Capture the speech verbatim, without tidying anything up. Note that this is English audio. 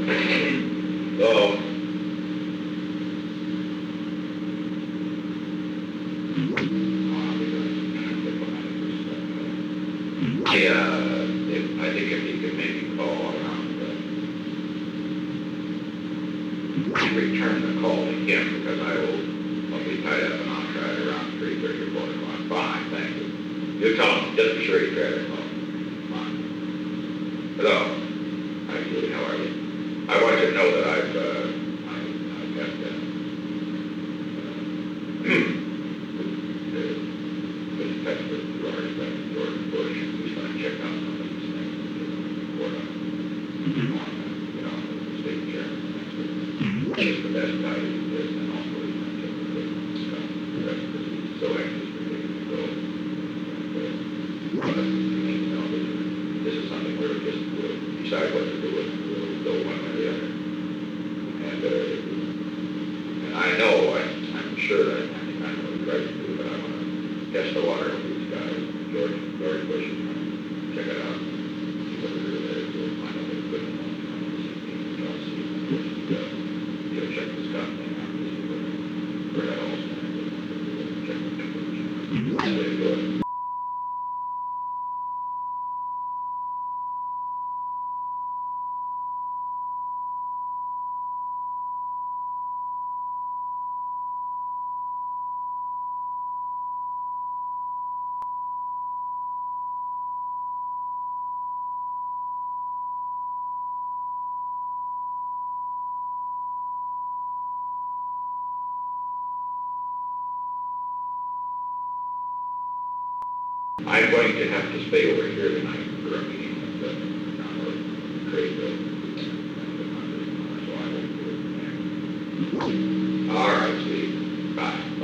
So, I, uh, if, I think if you could maybe call around, uh, return the call to him, because I will, I'll be tied up and I'll try it around three thirty or four o'clock. Fine, thank you. You tell him, just be sure you try to call. Fine. Hello. Hi, Julie, how are you? I want you to know that I've, uh, I, I've got, uh, uh, the text with George, uh, George Bush, who's going to check out some of these things and give them a report on, on, uh, you know, the state chairman next week. He's the best guy to do this, and also he's going to check with the stuff, the rest of this, he's so anxious for getting to go. And, uh, but you need to know that this is something where we just, we'll decide what to do with, we'll go one way or the other. And, uh, and I know, I, I'm sure that, I think I know what the right to do, but I want to test the water with these guys. George, George Bush is going to check it out, see what it is, we'll find out what's good and what's not, and see if we can see if we can, uh, you know, check this stuff thing out, see where, where that all stands, and check the temperature. That's the way to do it. I'm going to have to stay over here tonight for a meeting with the town of Craigville. So I won't do it. All right, Steve. Bye.